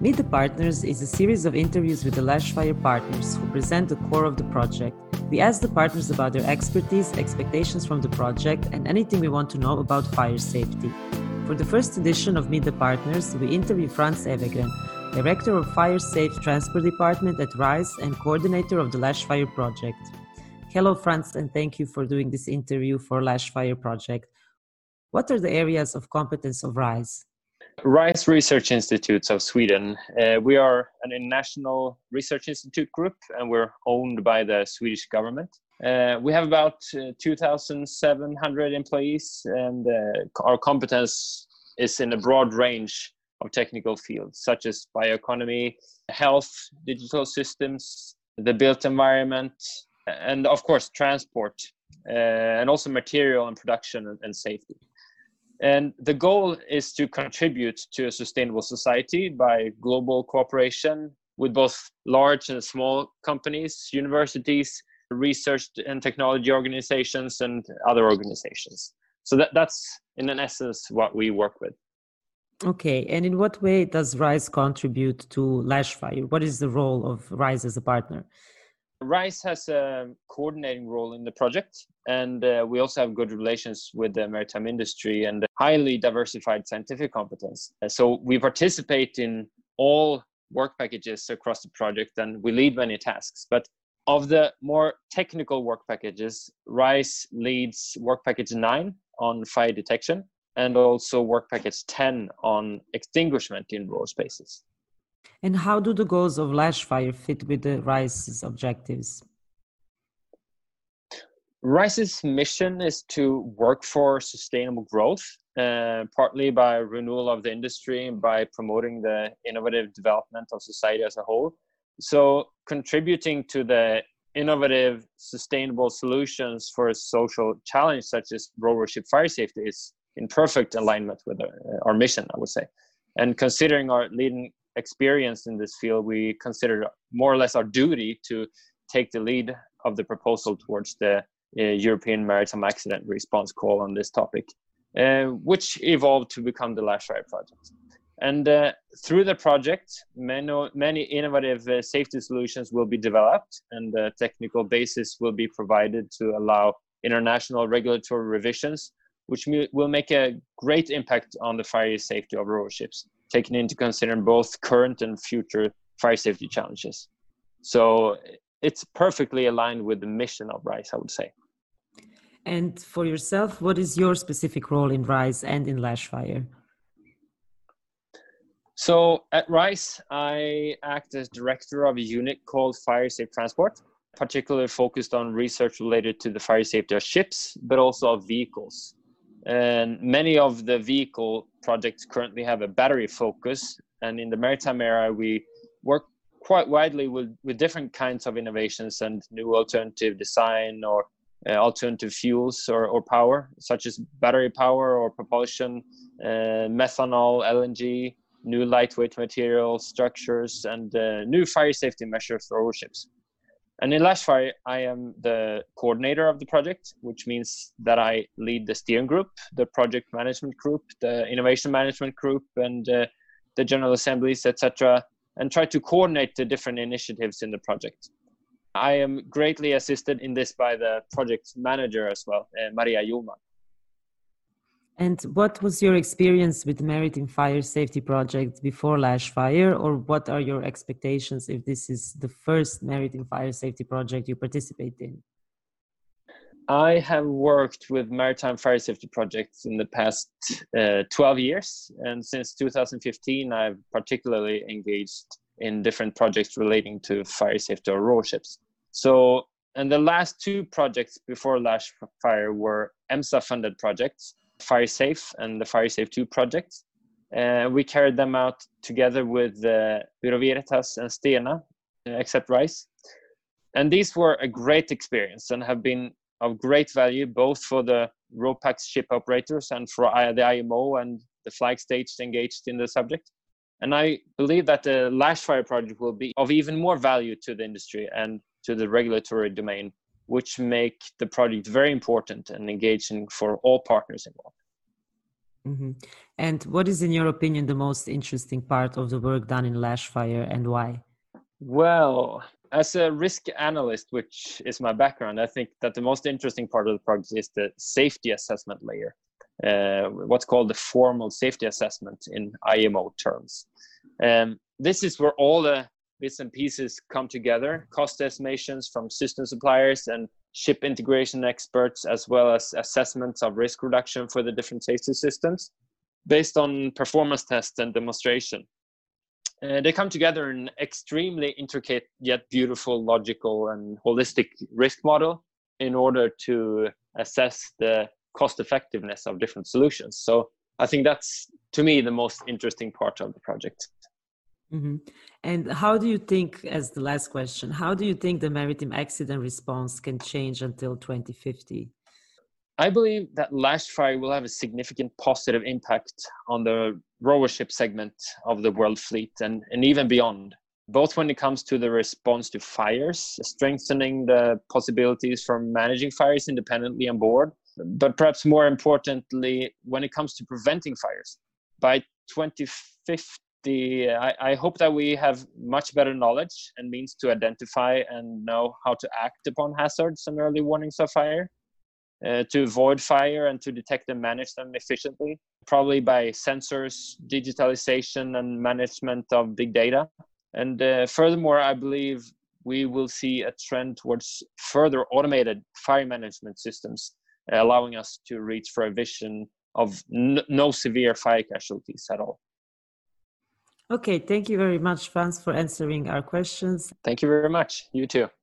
Meet the Partners is a series of interviews with the Lashfire partners who present the core of the project. We ask the partners about their expertise, expectations from the project, and anything we want to know about fire safety. For the first edition of Meet the Partners, we interview Franz Evegren, Director of Fire Safe Transport Department at RISE and Coordinator of the Lashfire project. Hello, Franz, and thank you for doing this interview for Lashfire project. What are the areas of competence of RISE? RISE Research Institutes of Sweden. We are an international research institute group, and we're owned by the Swedish government. We have about 2,700 employees, and our competence is in a broad range of technical fields, such as bioeconomy, health, digital systems, the built environment, and of course, transport, and also material and production and safety. And the goal is to contribute to a sustainable society by global cooperation with both large and small companies, universities, research and technology organizations, and other organizations. So that's, in an essence, what we work with. Okay, and in what way does RISE contribute to Lashfire? What is the role of RISE as a partner? RISE has a coordinating role in the project, and we also have good relations with the maritime industry and highly diversified scientific competence. So we participate in all work packages across the project, and we lead many tasks. But of the more technical work packages, RISE leads work package 9 on fire detection and also work package 10 on extinguishment in rural spaces. And how do the goals of Lashfire fit with the RISE's objectives? RISE's mission is to work for sustainable growth, partly by renewal of the industry and by promoting the innovative development of society as a whole. So contributing to the innovative, sustainable solutions for a social challenge such as rural ship fire safety is in perfect alignment with our mission, I would say. And considering our leading experience in this field, we consider more or less our duty to take the lead of the proposal towards the European Maritime Accident Response Call on this topic, which evolved to become the Lashfire project. And through the project, many innovative safety solutions will be developed, and the technical basis will be provided to allow international regulatory revisions, which will make a great impact on the fire safety of rural ships, taking into consideration both current and future fire safety challenges. So it's perfectly aligned with the mission of RISE, I would say. And for yourself, what is your specific role in RISE and in Lashfire? So at RISE, I act as director of a unit called Fire Safe Transport, particularly focused on research related to the fire safety of ships, but also of vehicles. And many of the vehicle projects currently have a battery focus. And in the maritime area, we work quite widely with different kinds of innovations and new alternative design or alternative fuels or power, such as battery power or propulsion, methanol, LNG, new lightweight materials, structures, and new fire safety measures for all ships. And in Lashfire, I am the coordinator of the project, which means that I lead the steering group, the project management group, the innovation management group, and the general assemblies, etc., and try to coordinate the different initiatives in the project. I am greatly assisted in this by the project manager as well, Maria Jolman. And what was your experience with the Maritime Fire Safety Project before Lashfire, or what are your expectations if this is the first Maritime Fire Safety Project you participate in? I have worked with maritime fire safety projects in the past 12 years, and since 2015, I've particularly engaged in different projects relating to fire safety of rural ships. So, and the last two projects before Lashfire were EMSA-funded projects, Fire Safe and the Fire Safe 2 projects. We carried them out together with Bureau Veritas and Stena, except RISE. And these were a great experience and have been of great value both for the RoPax ship operators and for the IMO and the flag states engaged in the subject. And I believe that the Lashfire project will be of even more value to the industry and to the regulatory domain, which make the project very important and engaging for all partners involved. Mhm. And what is, in your opinion, the most interesting part of the work done in Lashfire, and why? Well, as a risk analyst, which is my background, I think that the most interesting part of the project is the safety assessment layer, what's called the formal safety assessment in IMO terms. This is where all the bits and pieces come together, cost estimations from system suppliers and ship integration experts, as well as assessments of risk reduction for the different safety systems based on performance tests and demonstration. They come together in an extremely intricate yet beautiful, logical, and holistic risk model in order to assess the cost effectiveness of different solutions. So I think that's, to me, the most interesting part of the project. Mm-hmm. And how do you think, as the last question, how do you think the maritime accident response can change until 2050? I believe that Lashfire will have a significant positive impact on the rover ship segment of the world fleet and even beyond, both when it comes to the response to fires, strengthening the possibilities for managing fires independently on board, but perhaps more importantly, when it comes to preventing fires. By 2050, I hope that we have much better knowledge and means to identify and know how to act upon hazards and early warnings of fire. To avoid fire and to detect and manage them efficiently, probably by sensors, digitalization, and management of big data. And furthermore, I believe we will see a trend towards further automated fire management systems, allowing us to reach for a vision of no severe fire casualties at all. Okay, thank you very much, Frans, for answering our questions. Thank you very much. You too.